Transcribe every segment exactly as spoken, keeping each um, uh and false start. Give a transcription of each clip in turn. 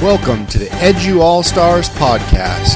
Welcome to the Edu All-Stars podcast.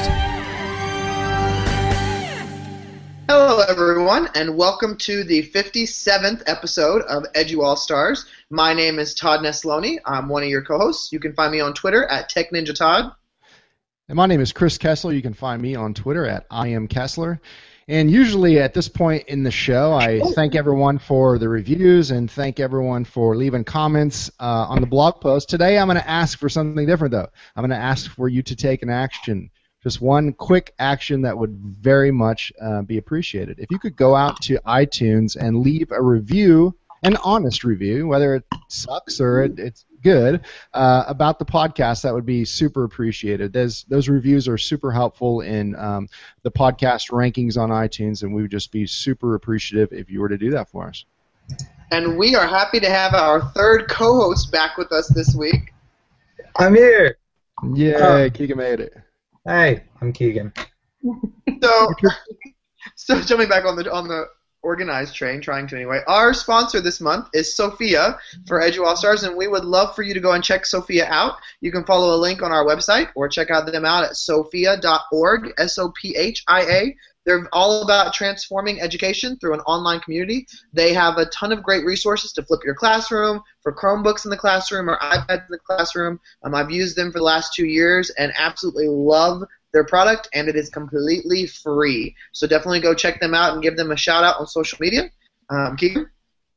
Hello, everyone, and welcome to the fifty-seventh episode of Edu All-Stars. My name is Todd Nesloni. I'm one of your co-hosts. You can find me on Twitter at TechNinjaTodd. And my name is Chris Kessler. You can find me on Twitter at I am Kessler. And usually at this point in the show, I thank everyone for the reviews and thank everyone for leaving comments uh, on the blog post. Today I'm going to ask for something different, though. I'm going to ask for you to take an action, just one quick action that would very much uh, be appreciated. If you could go out to iTunes and leave a review, an honest review, whether it sucks or it, it's good, uh, about the podcast, that would be super appreciated. Those, those reviews are super helpful in um, the podcast rankings on iTunes, and we would just be super appreciative if you were to do that for us. And we are happy to have our third co-host back with us this week. I'm here. Yay, uh, Keegan made it. Hey, I'm Keegan. So, so jumping back on the on the organized train, trying to anyway. Our sponsor this month is Sophia for Edu All-Stars, and we would love for you to go and check Sophia out. You can follow a link on our website or check out them out at sophia dot org, S O P H I A. They're all about transforming education through an online community. They have a ton of great resources to flip your classroom, for Chromebooks in the classroom or iPads in the classroom. Um, I've used them for the last two years and absolutely love their product, and it is completely free. So definitely go check them out and give them a shout out on social media. Um, Keegan?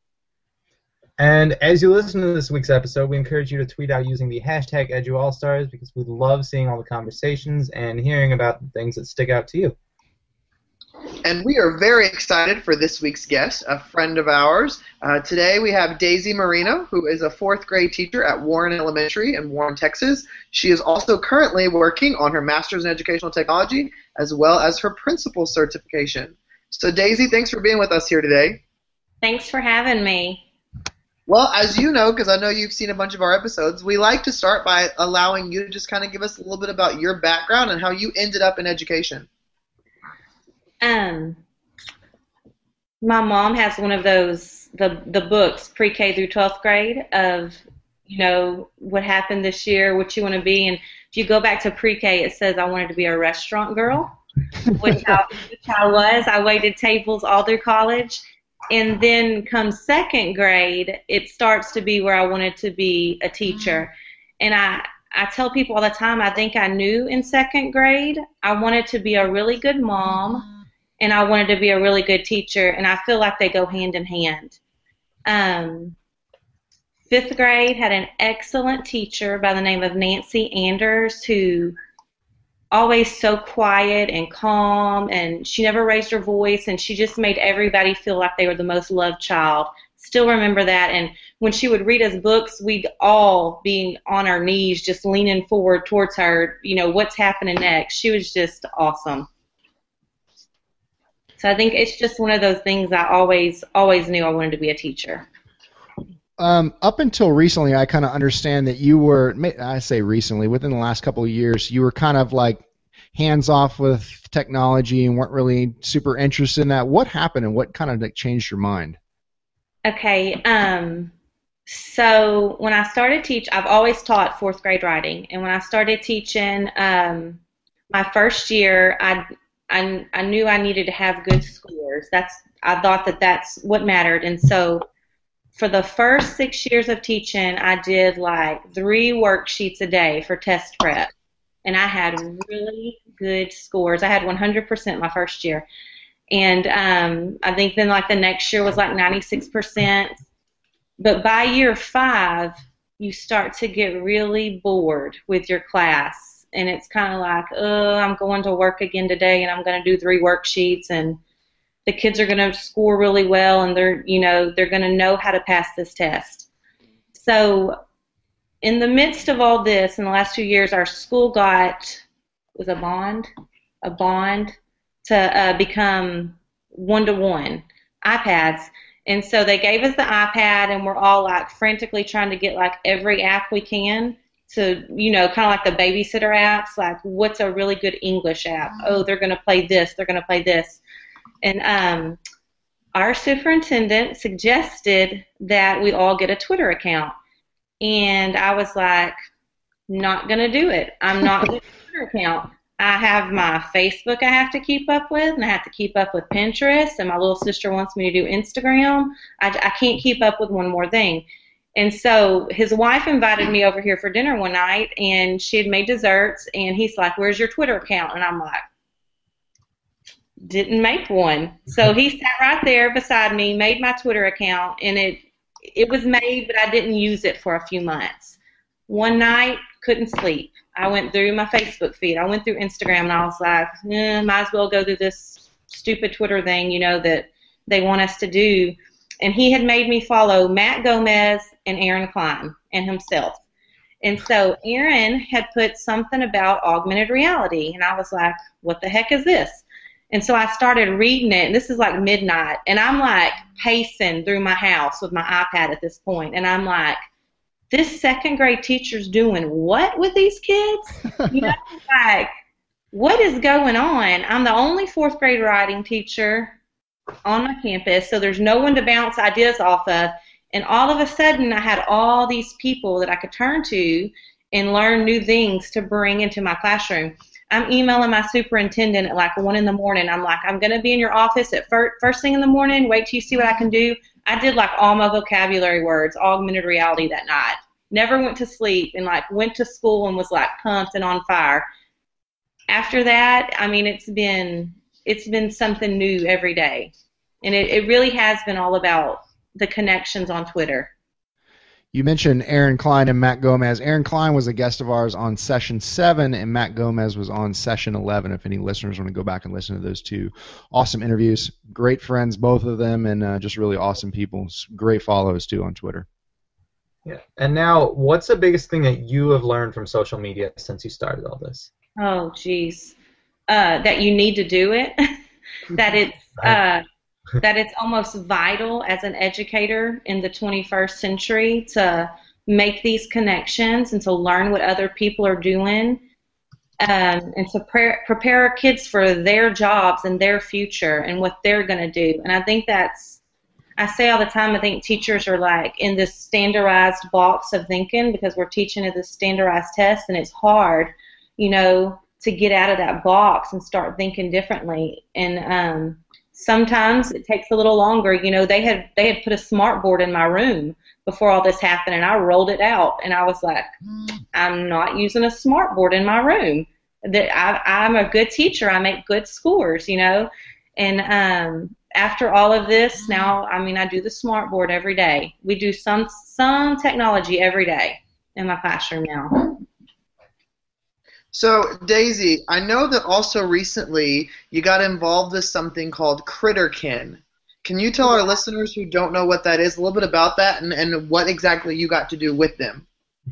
And as you listen to this week's episode, we encourage you to tweet out using the hashtag EduAllStars because we love seeing all the conversations and hearing about the things that stick out to you. And we are very excited for this week's guest, a friend of ours. Uh, today we have Daisy Marino, who is a fourth grade teacher at Warren Elementary in Warren, Texas. She is also currently working on her Master's in Educational Technology as well as her principal certification. So Daisy, thanks for being with us here today. Thanks for having me. Well, as you know, because I know you've seen a bunch of our episodes, we like to start by allowing you to just kind of give us a little bit about your background and how you ended up in education. Um, my mom has one of those, the the books, pre-K through twelfth grade, of, you know, what happened this year, what you want to be. And if you go back to pre-K, it says I wanted to be a restaurant girl, which, I, which I was. I waited tables all through college. And then come second grade, it starts to be where I wanted to be a teacher. And I, I tell people all the time, I think I knew in second grade I wanted to be a really good mom. And I wanted to be a really good teacher, and I feel like they go hand in hand. Um, fifth grade had an excellent teacher by the name of Nancy Anders, who always so quiet and calm, and she never raised her voice, and she just made everybody feel like they were the most loved child. Still remember that, and when she would read us books, we'd all be on our knees just leaning forward towards her, you know, what's happening next. She was just awesome. So I think it's just one of those things I always, always knew I wanted to be a teacher. Um, up until recently, I kind of understand that you were, I say recently, within the last couple of years, you were kind of like hands-off with technology and weren't really super interested in that. What happened and what kind of like changed your mind? Okay, um, so when I started teach, I've always taught fourth grade writing, and when I started teaching um, my first year, I I, I knew I needed to have good scores. That's I thought that that's what mattered. And so for the first six years of teaching, I did like three worksheets a day for test prep. And I had really good scores. I had one hundred percent my first year. And um, I think then like the next year was like ninety-six percent. But by year five, you start to get really bored with your class. And it's kind of like, oh, I'm going to work again today, and I'm going to do three worksheets, and the kids are going to score really well, and they're, you know, they're going to know how to pass this test. So, in the midst of all this, in the last few years, our school got was a bond, a bond to uh, become one-to-one iPads, and so they gave us the iPad, and we're all like frantically trying to get like every app we can. To, you know, kind of like the babysitter apps, like what's a really good English app? Oh, they're going to play this, they're going to play this. And um, our superintendent suggested that we all get a Twitter account. And I was like, not going to do it. I'm not going to do a Twitter account. I have my Facebook I have to keep up with, and I have to keep up with Pinterest, and my little sister wants me to do Instagram. I, I can't keep up with one more thing. And so his wife invited me over here for dinner one night, and she had made desserts, and he's like, where's your Twitter account? And I'm like, didn't make one. So he sat right there beside me, made my Twitter account, and it it was made, but I didn't use it for a few months. One night, couldn't sleep. I went through my Facebook feed. I went through Instagram, and I was like, eh, might as well go through this stupid Twitter thing, you know, that they want us to do. And he had made me follow Matt Gomez and Aaron Klein and himself. And so Aaron had put something about augmented reality, and I was like, what the heck is this? And so I started reading it, and this is like midnight, and I'm like pacing through my house with my iPad at this point, and I'm like, this second grade teacher's doing what with these kids? You know, like, what is going on? I'm the only fourth grade writing teacher on my campus, so there's no one to bounce ideas off of, and all of a sudden I had all these people that I could turn to and learn new things to bring into my classroom. I'm emailing my superintendent at like one in the morning. I'm like, I'm going to be in your office at fir- first thing in the morning. Wait till you see what I can do. I did like all my vocabulary words, augmented reality that night. Never went to sleep, and like went to school and was like pumped and on fire. After that, I mean, it's been it's been something new every day. And it, it really has been all about the connections on Twitter. You mentioned Aaron Klein and Matt Gomez. Aaron Klein was a guest of ours on session seven, and Matt Gomez was on session eleven. If any listeners want to go back and listen to those two awesome interviews. Great friends, both of them, and uh, just really awesome people. Great follows, too, on Twitter. Yeah. And now, what's the biggest thing that you have learned from social media since you started all this? Oh, geez. Uh, that you need to do it. that it's uh, that it's almost vital as an educator in the twenty-first century to make these connections and to learn what other people are doing, um, and to pre- prepare our kids for their jobs and their future and what they're going to do. And I think that's, I say all the time, I think teachers are like in this standardized box of thinking because we're teaching at this standardized test, and it's hard, you know, to get out of that box and start thinking differently. And um, sometimes it takes a little longer. You know, they had they had put a smart board in my room before all this happened, and I rolled it out, and I was like, I'm not using a smart board in my room. That I, I'm a good teacher. I make good scores, you know. And um, after all of this, now, I mean, I do the smart board every day. We do some some technology every day in my classroom now. So, Daisy, I know that also recently you got involved with something called Critterkin. Can you tell our listeners who don't know what that is a little bit about that and, and what exactly you got to do with them?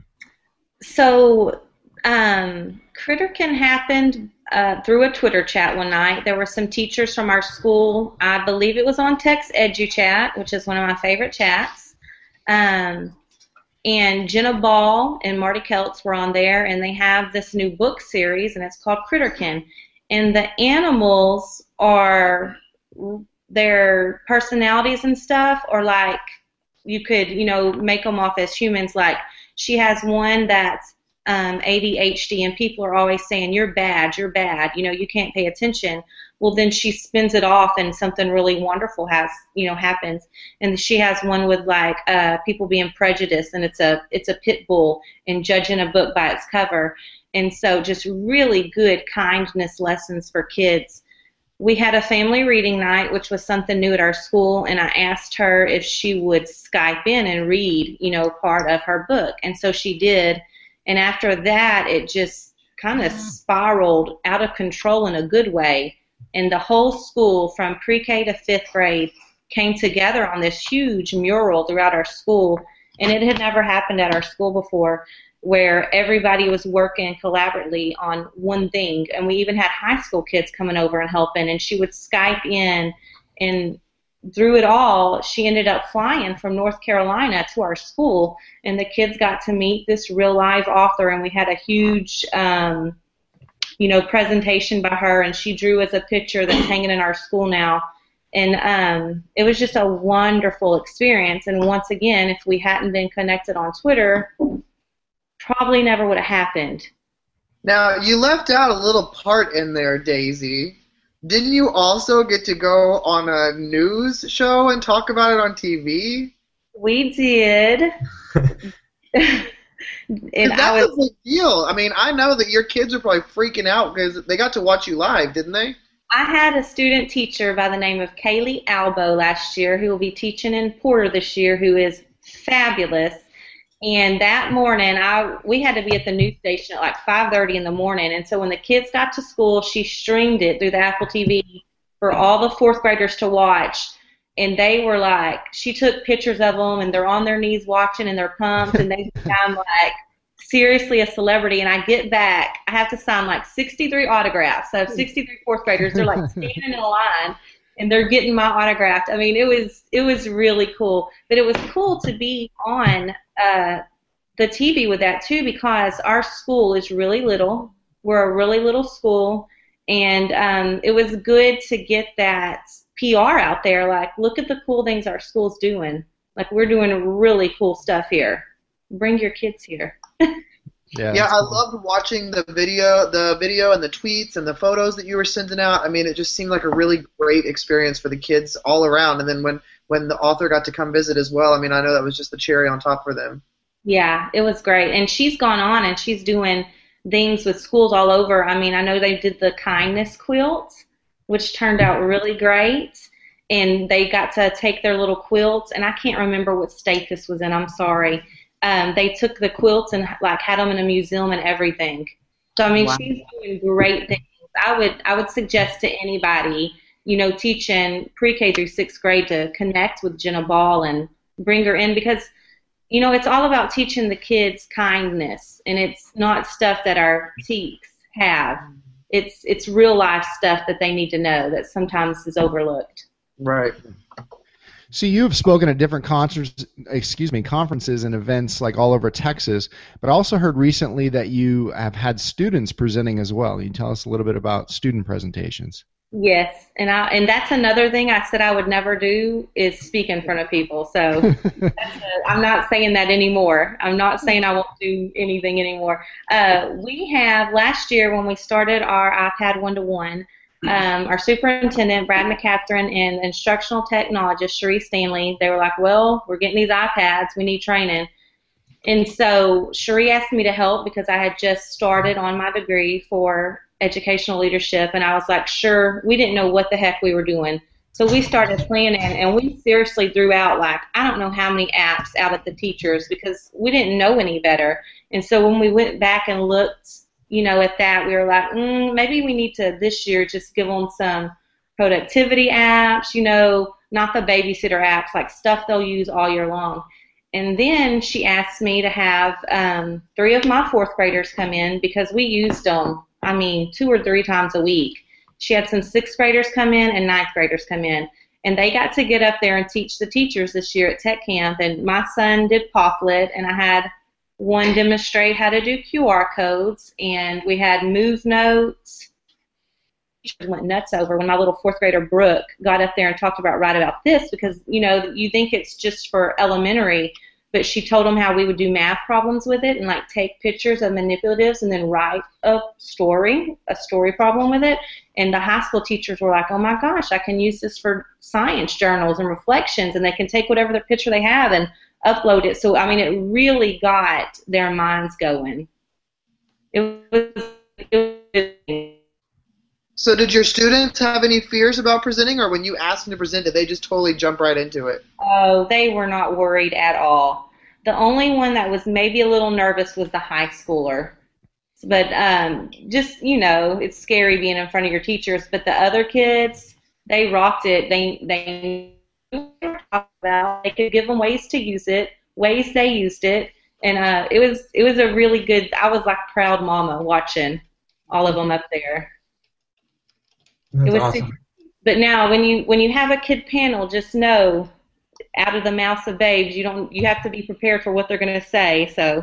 So, um, Critterkin happened uh, through a Twitter chat one night. There were some teachers from our school. I believe it was on Text EduChat, which is one of my favorite chats. Um, And Jenna Ball and Marty Keltz were on there, and they have this new book series, and it's called Critterkin. And the animals are, their personalities and stuff are like, you could, you know, make them off as humans. Like, she has one that's um, A D H D, and people are always saying, you're bad, you're bad, you know, you can't pay attention. Well, then she spins it off, and something really wonderful has, you know, happens. And she has one with like uh, people being prejudiced, and it's a it's a pit bull and judging a book by its cover. And so, just really good kindness lessons for kids. We had a family reading night, which was something new at our school, and I asked her if she would Skype in and read, you know, part of her book, and so she did. And after that, it just kind of spiraled out of control in a good way. And the whole school, from pre-K to fifth grade, came together on this huge mural throughout our school. And it had never happened at our school before, where everybody was working collaboratively on one thing. And we even had high school kids coming over and helping. And she would Skype in. And through it all, she ended up flying from North Carolina to our school. And the kids got to meet this real live author. And we had a huge um, you know, presentation by her, and she drew us a picture that's hanging in our school now. And um, it was just a wonderful experience. And once again, if we hadn't been connected on Twitter, probably never would have happened. Now, you left out a little part in there, Daisy. Didn't you also get to go on a news show and talk about it on T V? We did. And that's I was, a big deal. I mean, I know that your kids are probably freaking out because they got to watch you live, didn't they? I had a student teacher by the name of Kaylee Albo last year who will be teaching in Porter this year, who is fabulous. And that morning, I we had to be at the news station at like five thirty in the morning. And so when the kids got to school, she streamed it through the Apple T V for all the fourth graders to watch. And they were like, she took pictures of them, and they're on their knees watching, and they're pumped, and they become like seriously a celebrity. And I get back, I have to sign like sixty-three autographs. So sixty-three fourth graders, they're like standing in a line, and they're getting my autograph. I mean, it was it was really cool. But it was cool to be on uh, the T V with that too, because our school is really little. We're a really little school, and um, it was good to get that P R out there. Like, look at the cool things our school's doing. Like, we're doing really cool stuff here. Bring your kids here. Yeah, yeah, I cool. loved watching the video, the video and the tweets and the photos that you were sending out. I mean, it just seemed like a really great experience for the kids all around. And then when, when the author got to come visit as well, I mean, I know that was just the cherry on top for them. Yeah, it was great. And she's gone on and she's doing things with schools all over. I mean, I know they did the kindness quilts, which turned out really great. And they got to take their little quilts, and I can't remember what state this was in. I'm sorry. Um, they took the quilts and like had them in a museum and everything. So I mean, wow. She's doing great things. I would I would suggest to anybody, you know, teaching pre-K through sixth grade to connect with Jenna Ball and bring her in, because, you know, it's all about teaching the kids kindness, and it's not stuff that our teaks have. It's it's real life stuff that they need to know that sometimes is overlooked. Right. So you've spoken at different concerts, excuse me, conferences and events like all over Texas, but I also heard recently that you have had students presenting as well. Can you tell us a little bit about student presentations? Yes, and I and that's another thing I said I would never do is speak in front of people. So that's a, I'm not saying that anymore. I'm not saying I won't do anything anymore. Uh, we have last year when we started our iPad one-to-one, Um, our superintendent, Brad McCatherine, and instructional technologist, Cherie Stanley, they were like, well, we're getting these iPads. We need training. And so Cherie asked me to help because I had just started on my degree for educational leadership, and I was like, sure. We didn't know what the heck we were doing. So we started planning, and we seriously threw out, like, I don't know how many apps out at the teachers because we didn't know any better. And so when we went back and looked, you know, at that, we were like, mm, maybe we need to this year just give them some productivity apps, you know, not the babysitter apps, like stuff they'll use all year long. And then she asked me to have um, three of my fourth graders come in because we used them, I mean, two or three times a week. She had some sixth graders come in and ninth graders come in. And they got to get up there and teach the teachers this year at Tech Camp. And my son did Popplet, and I had one demonstrate how to do Q R codes, and we had move notes. Went nuts over when my little fourth grader Brooke got up there and talked about write about this, because, you know, you think it's just for elementary, but she told them how we would do math problems with it and like take pictures of manipulatives and then write a story, a story problem with it. And the high school teachers were like, oh my gosh, I can use this for science journals and reflections, and they can take whatever their picture they have and upload it. So, I mean, it really got their minds going. It was, it was So did your students have any fears about presenting, or when you asked them to present, did they just totally jump right into it? Oh, they were not worried at all. The only one that was maybe a little nervous was the high schooler. But um, just, you know, it's scary being in front of your teachers. But the other kids, they rocked it. They they about. They could give them ways to use it, ways they used it, and uh, it was it was a really good. I was like proud mama watching all of them up there. That's it was awesome. super, but now when you when you have a kid panel, just know, out of the mouths of babes, you don't you have to be prepared for what they're going to say. So.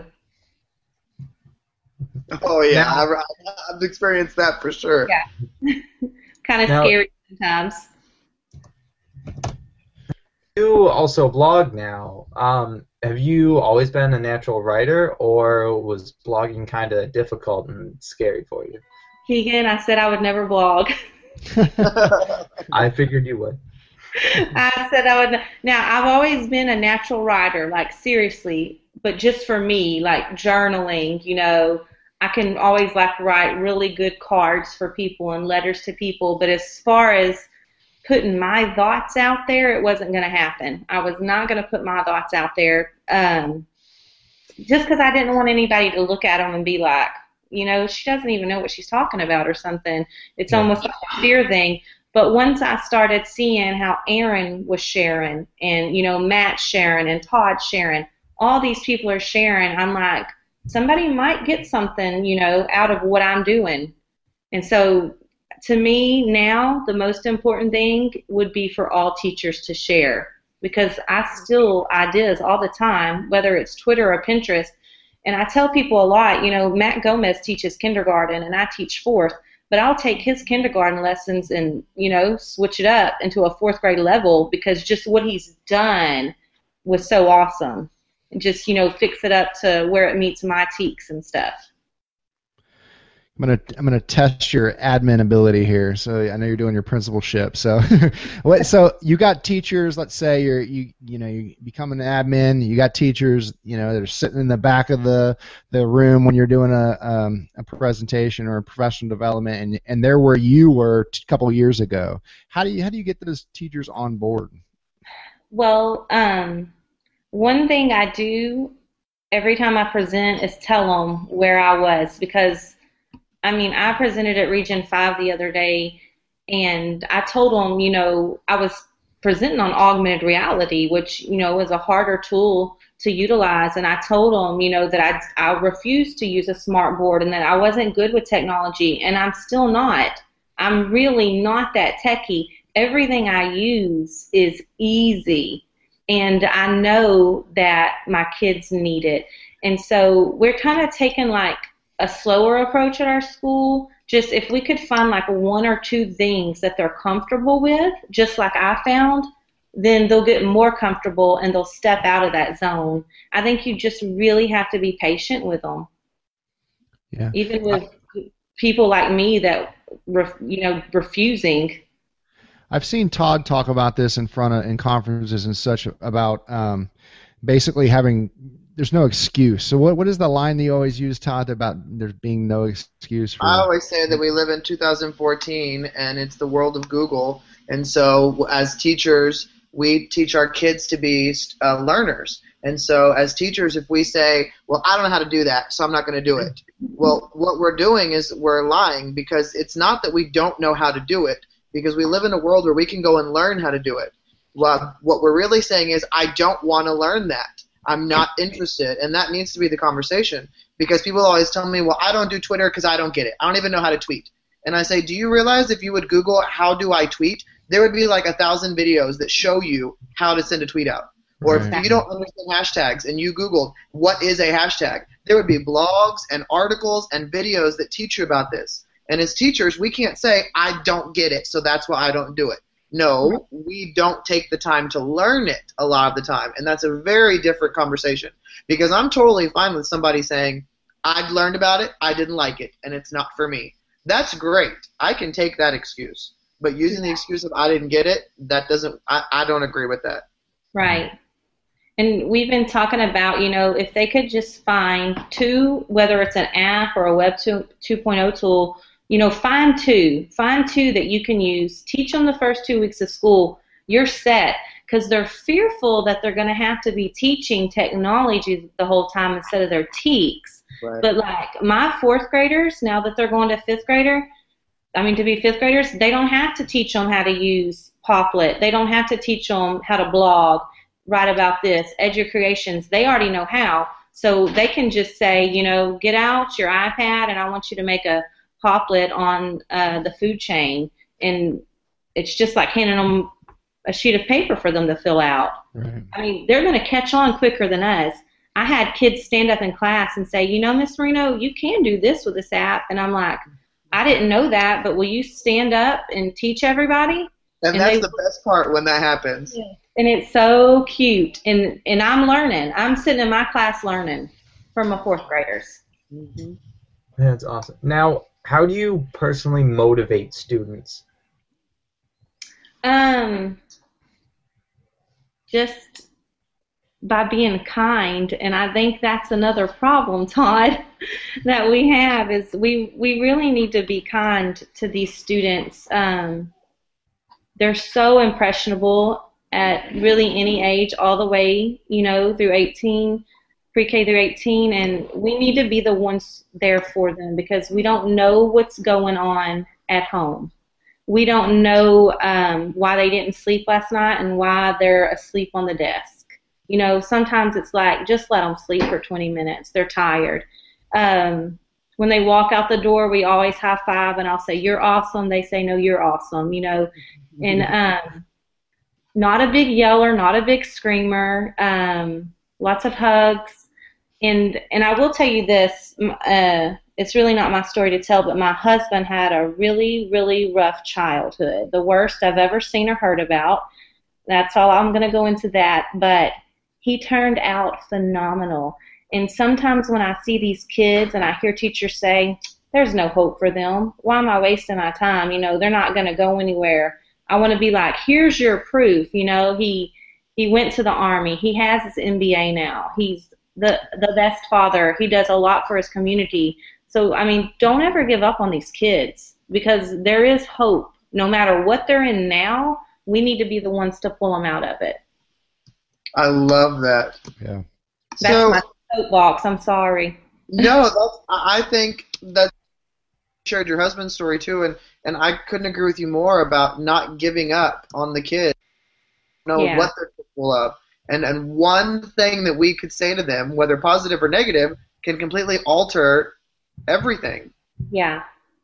Oh yeah, now, I've, I've experienced that for sure. Yeah, kind of now, scary sometimes. you also blog now. Um, have you always been a natural writer, or was blogging kind of difficult and scary for you? Keegan, I said I would never blog. I figured you would. I said I would. Now, I've always been a natural writer, like seriously, but just for me, like journaling, you know, I can always like write really good cards for people and letters to people, but as far as putting my thoughts out there, it wasn't going to happen. I was not going to put my thoughts out there um, just because I didn't want anybody to look at them and be like, you know, she doesn't even know what she's talking about or something. It's yeah. almost like a fear thing. But once I started seeing how Aaron was sharing and, you know, Matt sharing and Todd sharing, all these people are sharing, I'm like, somebody might get something, you know, out of what I'm doing. And so to me now, the most important thing would be for all teachers to share, because I steal ideas all the time, whether it's Twitter or Pinterest. And I tell people a lot, you know, Matt Gomez teaches kindergarten and I teach fourth. But I'll take his kindergarten lessons and, you know, switch it up into a fourth grade level because just what he's done was so awesome. And just, you know, fix it up to where it meets my teaks and stuff. I'm gonna I'm gonna test your admin ability here. So I know you're doing your principalship. So, what? So you got teachers. Let's say you're you you know you become an admin. You got teachers. You know, that are sitting in the back of the, the room when you're doing a um, a presentation or a professional development, and and they're where you were a couple of years ago. How do you how do you get those teachers on board? Well, um, one thing I do every time I present is tell them where I was, because I mean, I presented at Region five the other day, and I told them, you know, I was presenting on augmented reality, which, you know, is a harder tool to utilize, and I told them, you know, that I, I refused to use a smart board and that I wasn't good with technology, and I'm still not. I'm really not that techie. Everything I use is easy, and I know that my kids need it. And so we're kind of taking, like, a slower approach at our school. Just if we could find like one or two things that they're comfortable with, just like I found, then they'll get more comfortable and they'll step out of that zone. I think you just really have to be patient with them. Yeah. Even with I, people like me that, ref, you know, refusing. I've seen Todd talk about this in front of in conferences and such about um, basically having. There's no excuse. So what what is the line that you always use, Todd, about there being no excuse for? I always say that we live in two thousand fourteen and it's the world of Google. And so as teachers, we teach our kids to be uh, learners. And so as teachers, if we say, well, I don't know how to do that, so I'm not going to do it. Well, what we're doing is we're lying, because it's not that we don't know how to do it, because we live in a world where we can go and learn how to do it. Well, what we're really saying is I don't want to learn that. I'm not interested, and that needs to be the conversation, because people always tell me, well, I don't do Twitter because I don't get it. I don't even know how to tweet. And I say, do you realize if you would Google how do I tweet, there would be like a thousand videos that show you how to send a tweet out. Or if you don't understand hashtags and you Googled what is a hashtag, there would be blogs and articles and videos that teach you about this. And as teachers, we can't say, I don't get it, so that's why I don't do it. No, we don't take the time to learn it a lot of the time, and that's a very different conversation, because I'm totally fine with somebody saying, I've learned about it, I didn't like it, and it's not for me. That's great. I can take that excuse, but using the excuse of I didn't get it, that doesn't, I, I don't agree with that. Right. And we've been talking about, you know, if they could just find two, whether it's an app or a Web two point oh tool, you know, find two. Find two that you can use. Teach them the first two weeks of school. You're set, because they're fearful that they're going to have to be teaching technology the whole time instead of their teaks. Right. But, like, my fourth graders, now that they're going to fifth grader, I mean, to be fifth graders, they don't have to teach them how to use Poplet. They don't have to teach them how to blog, write about this, EduCreations. They already know how. So they can just say, you know, get out your iPad and I want you to make a Poplet on uh, the food chain, and it's just like handing them a sheet of paper for them to fill out. Right. I mean, they're going to catch on quicker than us. I had kids stand up in class and say, you know, Miss Marino, you can do this with this app. And I'm like, I didn't know that, but will you stand up and teach everybody? And, and that's they, the best part when that happens. Yeah. And it's so cute. And, and I'm learning. I'm sitting in my class learning from my fourth graders. Mm-hmm. That's awesome. Now, how do you personally motivate students? Um, just by being kind, and I think that's another problem, Todd, that we have is we we really need to be kind to these students. Um, they're so impressionable at really any age, all the way, you know, through eighteen, pre-K through eighteen, and we need to be the ones there for them because we don't know what's going on at home. We don't know um, why they didn't sleep last night and why they're asleep on the desk. You know, sometimes it's like, just let them sleep for twenty minutes. They're tired. Um, when they walk out the door, we always high five, and I'll say, "You're awesome." They say, "No, you're awesome." You know, and um, not a big yeller, not a big screamer. Um, lots of hugs, and and I will tell you this. Uh, It's really not my story to tell, but my husband had a really, really rough childhood, the worst I've ever seen or heard about. That's all. I'm going to go into that. But he turned out phenomenal. And sometimes when I see these kids and I hear teachers say, there's no hope for them, why am I wasting my time? You know, they're not going to go anywhere. I want to be like, here's your proof. You know, he he went to the Army. He has his M B A now. He's the the best father. He does a lot for his community. So, I mean, don't ever give up on these kids because there is hope. No matter what they're in now, we need to be the ones to pull them out of it. I love that. Yeah. That's so, my soapbox. I'm sorry. No, that's, I think that you shared your husband's story too, and, and I couldn't agree with you more about not giving up on the kids. Know Yeah. what they're capable of. And, and one thing that we could say to them, whether positive or negative, can completely alter everything. Yeah.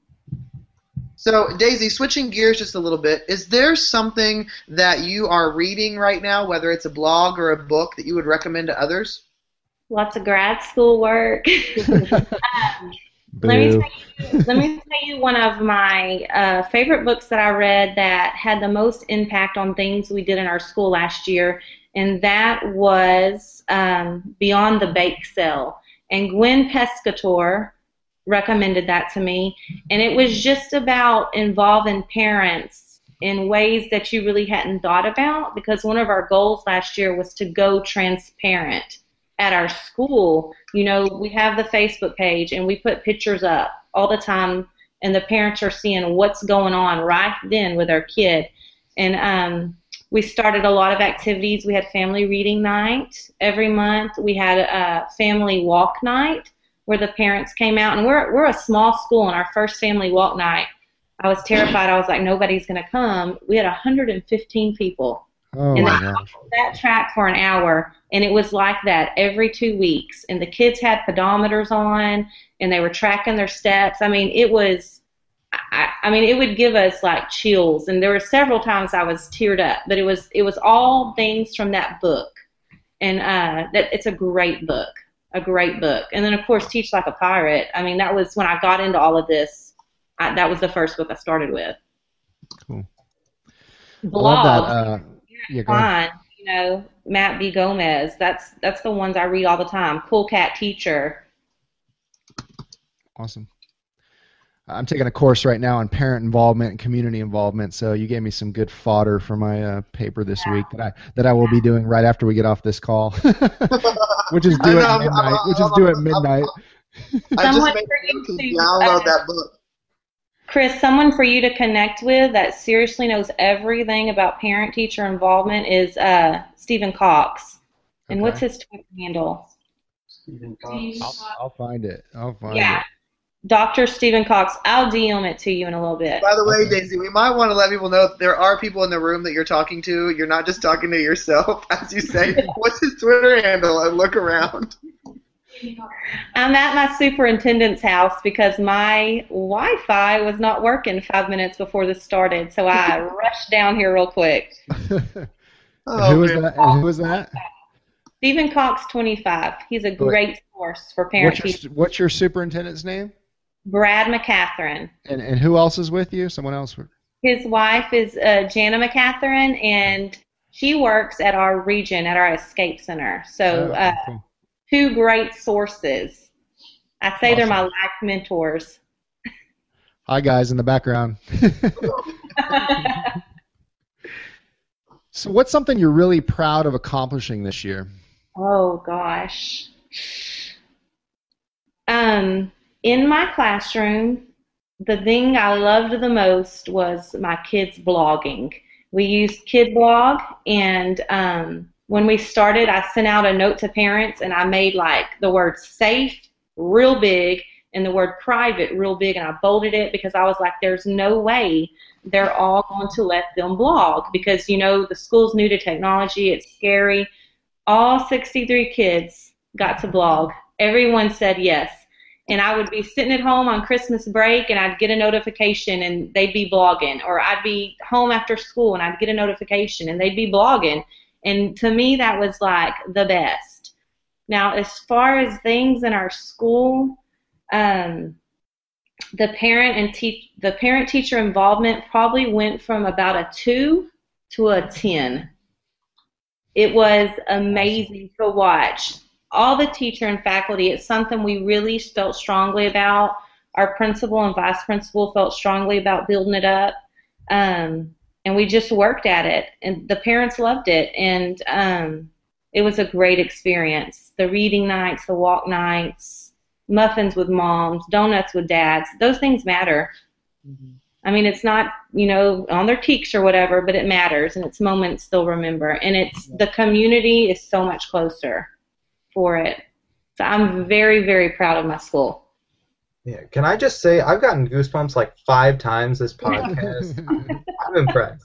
So, Daisy, switching gears just a little bit, is there something that you are reading right now, whether it's a blog or a book, that you would recommend to others? Lots of grad school work. um, let me tell you, let me tell you one of my uh, favorite books that I read that had the most impact on things we did in our school last year, and that was um, Beyond the Bake Sale. And Gwen Pescator recommended that to me, and it was just about involving parents in ways that you really hadn't thought about, because one of our goals last year was to go transparent at our school. You know, we have the Facebook page and we put pictures up all the time, and the parents are seeing what's going on right then with our kid. And um, we started a lot of activities. We had family reading night every month. We had a family walk night where the parents came out, and we're we're a small school. And our first family walk night, I was terrified. I was like, nobody's going to come. We had one hundred fifteen people. Oh and my they gosh. that track for an hour, and it was like that every two weeks. And the kids had pedometers on, and they were tracking their steps. I mean, it was, I, I mean, it would give us like chills. And there were several times I was teared up, but it was it was all things from that book, and uh, that it's a great book, a great book. And then of course, Teach Like a Pirate. I mean, that was when I got into all of this. I, that was the first book I started with. Cool. Blogs. I love that. Uh, yeah, go ahead. Fine, you know, Matt B. Gomez. That's that's the ones I read all the time. Cool Cat Teacher. Awesome. I'm taking a course right now on parent involvement and community involvement, so you gave me some good fodder for my uh, paper this Yeah. week that I that I will be doing right after we get off this call, which is I due know, at I'm- midnight. I'm- Which is I'm- due at I'm- midnight. I just Someone made for you to you to, download uh, that book. Chris, someone for you to connect with that seriously knows everything about parent-teacher involvement is uh, Stephen Cox. And Okay. what's his Twitter handle? Stephen I'll, I'll find it. I'll find Yeah, it. Doctor Stephen Cox. I'll D M it to you in a little bit. By the way, Okay. Daisy, we might want to let people know that there are people in the room that you're talking to. You're not just talking to yourself, as you say. What's his Twitter handle? And look around. I'm at my superintendent's house because my Wi-Fi was not working five minutes before this started, so I rushed down here real quick. Oh, who was man. that? And who was that? Stephen Cox, twenty-five. He's a great source for parent What's teacher. your, what's your superintendent's name? Brad McCatherine. And and who else is with you? Someone else? His wife is uh, Jana McCatherine, and she works at our region, at our Escape Center. So Oh, uh, cool. two great sources. I say they're my Awesome. life mentors. Hi, guys in the background. So what's something you're really proud of accomplishing this year? Oh, gosh. Um, in my classroom, the thing I loved the most was my kids blogging. We used KidBlog, and um, when we started, I sent out a note to parents, and I made like the word safe real big and the word private real big, and I bolded it because I was like, there's no way they're all going to let them blog because, you know, the school's new to technology. It's scary. All sixty-three kids got to blog. Everyone said yes. And I would be sitting at home on Christmas break, and I'd get a notification, and they'd be blogging. Or I'd be home after school, and I'd get a notification, and they'd be blogging. And to me, that was like the best. Now, as far as things in our school, um, the parent and teach the parent-teacher involvement probably went from about a two to a ten. It was amazing to watch. All the teacher and faculty, it's something we really felt strongly about. Our principal and vice principal felt strongly about building it up. Um, and we just worked at it. And the parents loved it. And um, it was a great experience. The reading nights, the walk nights, muffins with moms, donuts with dads, those things matter. Mm-hmm. I mean, it's not, you know, on their cheeks or whatever, but it matters. And it's moments they'll remember. And it's the community is so much closer for it. So I'm very, very proud of my school. Yeah. Can I just say I've gotten goosebumps like five times this podcast. I'm impressed.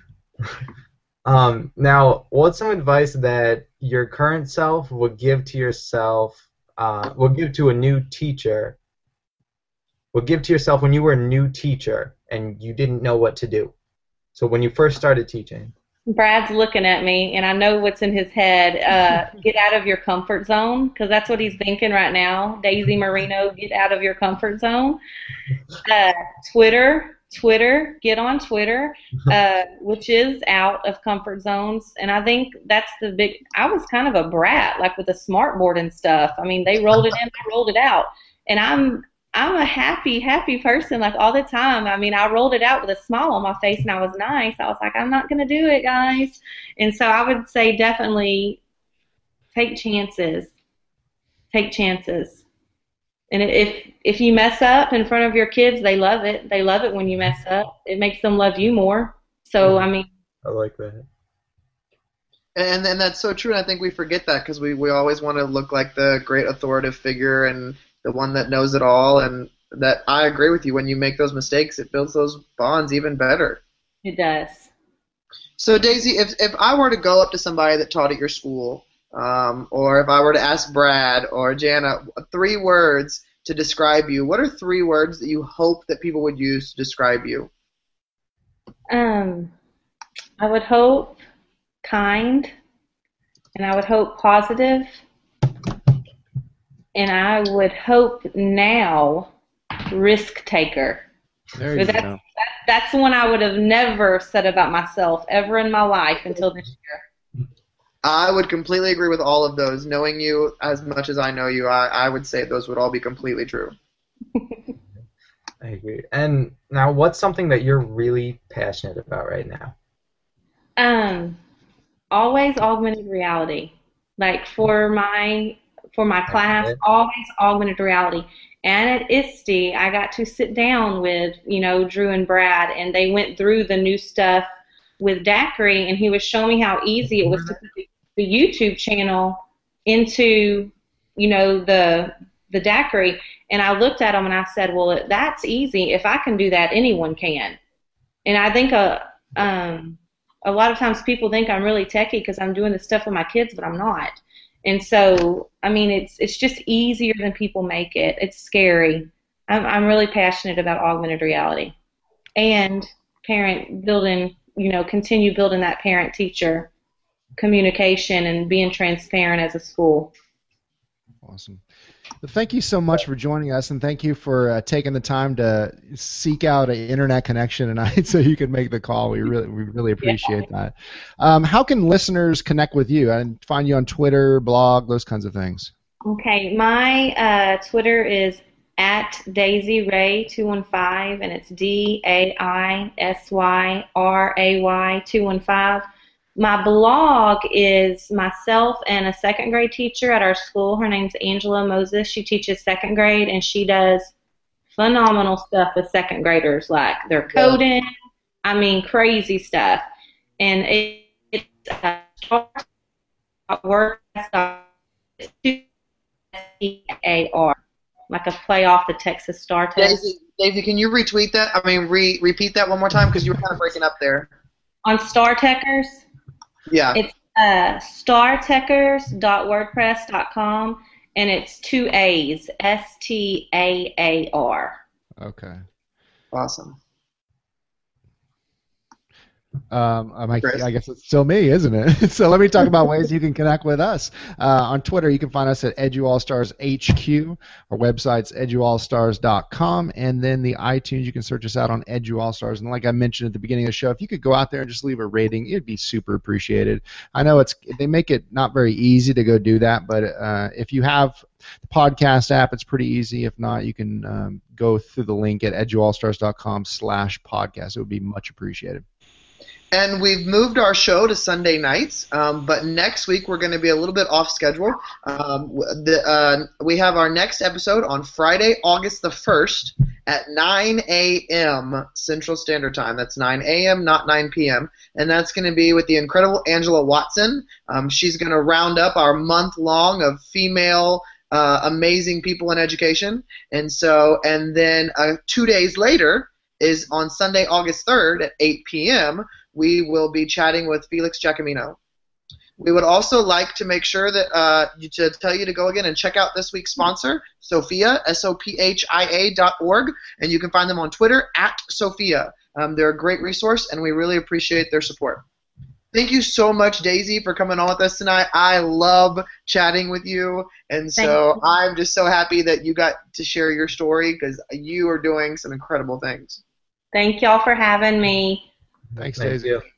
um, now, what's some advice that your current self would give to yourself, uh, would give to a new teacher, would give to yourself when you were a new teacher and you didn't know what to do? So when you first started teaching. Brad's looking at me, and I know what's in his head. Uh, get out of your comfort zone, because that's what he's thinking right now. Daisy Marino, get out of your comfort zone. Uh, Twitter, Twitter, get on Twitter, uh, which is out of comfort zones. And I think that's the big, I was kind of a brat, like with the smart board and stuff. I mean, they rolled it in, I rolled it out. And I'm I'm a happy, happy person, like, all the time. I mean, I rolled it out with a smile on my face, and I was nice. I was like, I'm not going to do it, guys. And so I would say definitely take chances. Take chances. And if if you mess up in front of your kids, they love it. They love it when you mess up. It makes them love you more. So, I mean. I like that. And and that's so true, and I think we forget that because we, we always want to look like the great authoritative figure and the one that knows it all, and that I agree with you. When you make those mistakes, it builds those bonds even better. It does. So, Daisy, if if I were to go up to somebody that taught at your school, um, or if I were to ask Brad or Jana three words to describe you, what are three words that you hope that people would use to describe you? Um, I would hope kind, and I would hope positive. And I would hope now risk taker. There you that's, go. That, that's one I would have never said about myself ever in my life until this year. I would completely agree with all of those. Knowing you as much as I know you, I, I would say those would all be completely true. I agree. And now, what's something that you're really passionate about right now? Um, always augmented reality. Like for my for my class, always augmented reality. And at I S T E, I got to sit down with, you know, Drew and Brad, and they went through the new stuff with Daiquiri, and he was showing me how easy it was to put the YouTube channel into, you know, the the Daiquiri. And I looked at him and I said, well, that's easy. If I can do that, anyone can. And I think a um, a lot of times people think I'm really techie because I'm doing this stuff with my kids, but I'm not. And so, I mean, it's it's just easier than people make it. It's scary. I'm I'm really passionate about augmented reality and parent building, you know, continue building that parent-teacher communication and being transparent as a school. Awesome. Well, thank you so much for joining us, and thank you for uh, taking the time to seek out an internet connection tonight so you could make the call. We really, we really appreciate yeah. that. Um, how can listeners connect with you and find you on Twitter, blog, those kinds of things? Okay, my uh, Twitter is at Daisy Ray two one five, and it's D A I S Y R A Y two one five. My blog is myself and a second grade teacher at our school. Her name's Angela Moses. She teaches second grade, and she does phenomenal stuff with second graders, like their coding. I mean, crazy stuff. And it, it's uh, WordPress A R, like a play off the Texas Star Test. Daisy, Daisy, can you retweet that? I mean, re repeat that one more time because you were kind of breaking up there. On StarTechers? Yeah. It's uh, star techers dot wordpress dot com, and it's two A's, S T A A R. Okay. Awesome. Um, I, I guess it's still me, isn't it? So let me talk about ways you can connect with us. Uh, on Twitter, you can find us at EduAllStars H Q. Our website's edu all stars dot com, and then the iTunes, you can search us out on EduAllStars. And like I mentioned at the beginning of the show, if you could go out there and just leave a rating, it'd be super appreciated. I know it's they make it not very easy to go do that, but uh, if you have the podcast app, it's pretty easy. If not, you can um, go through the link at edu all stars dot com slash podcast. It would be much appreciated. And we've moved our show to Sunday nights, um, but next week we're going to be a little bit off schedule. Um, the, uh, we have our next episode on Friday, August the first at nine A M Central Standard Time. That's nine A M, not nine P M And that's going to be with the incredible Angela Watson. Um, she's going to round up our month long of female uh, amazing people in education. And so, and then uh, two days later is on Sunday, August third at eight P M we will be chatting with Felix Giacomino. We would also like to make sure that uh, to tell you to go again and check out this week's sponsor, Sophia, S O P H I A dot org, and you can find them on Twitter at Sophia. Um, they're a great resource, and we really appreciate their support. Thank you so much, Daisy, for coming on with us tonight. I love chatting with you, and so I'm just so happy that you got to share your story because you are doing some incredible things. Thank y'all for having me. Thanks, Thank Daisy. you.